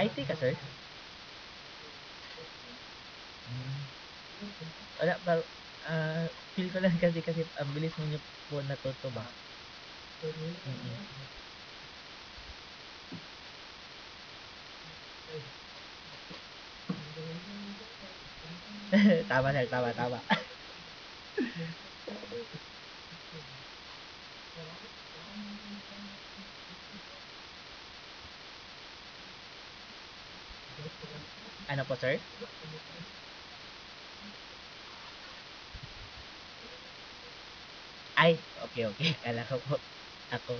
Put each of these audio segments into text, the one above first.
IT ka, sir? Wala, ah, feel ko lang kasi ang bilis mo niyo po natuto ba? Mm. Tama, sir. Tama, tama. Ano po, sir? Ay, okay, okay. Kala ko po. Ako.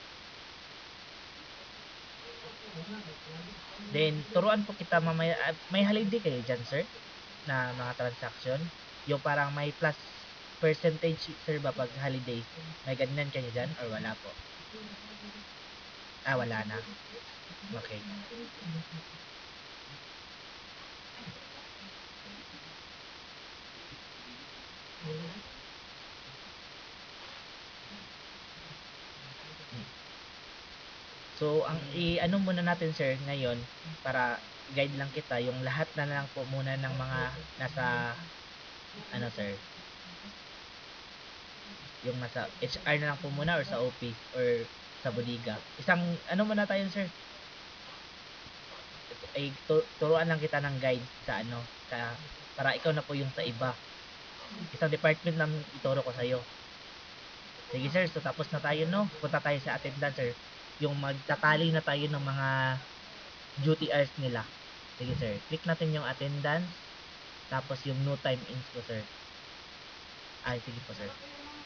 Then, turuan po kita mamaya. May holiday kayo dyan, sir? Na mga transaction? Yung parang may plus percentage, sir ba, pag holiday? May ganyan kayo dyan or wala po? Ah, wala na. Okay. So, ang i-ano muna natin, sir, ngayon, para guide lang kita, yung lahat na lang po muna ng mga nasa, ano, sir, yung nasa HR na lang po muna or sa OP or sa bodega. Isang, ano muna tayo, sir, ay turuan lang kita ng guide sa ano, sa, para ikaw na po yung sa iba. Isang department lang ituro ko sa'yo. Sige, sir, so tapos na tayo, no? Punta tayo sa attendance, sir. Yung magtatali na tayo ng mga duty hours nila. Sige, sir. Click natin yung attendance. Tapos yung no time ins po, sir. Ay, sige po, sir.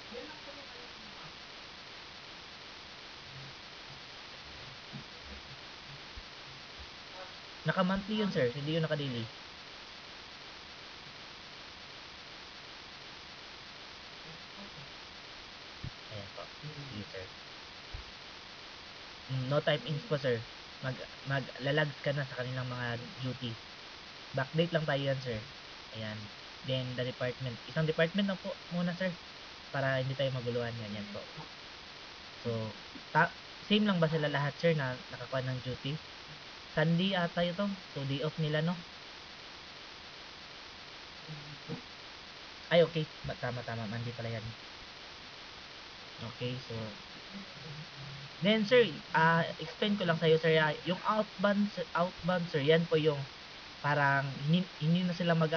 Naka-monthly yun, sir. Hindi yun naka-daily. Ayan po. Sige, sir. No time ins po, sir. Maglalags ka na sa kanilang mga duty. Backdate lang tayo yan, sir. Ayan. Then, the department. Isang department lang po muna, sir. Para hindi tayo maguluhan. Ganyan po. So, same lang ba sila lahat, sir, na nakakuha ng duty? Sunday ata ito. So, day off nila, no? Ay, okay. Tama, tama. Monday pala yan. Okay, so then sir, explain ko lang sa iyo, sir, yung outbound sir, yan po yung parang hindi na sila mag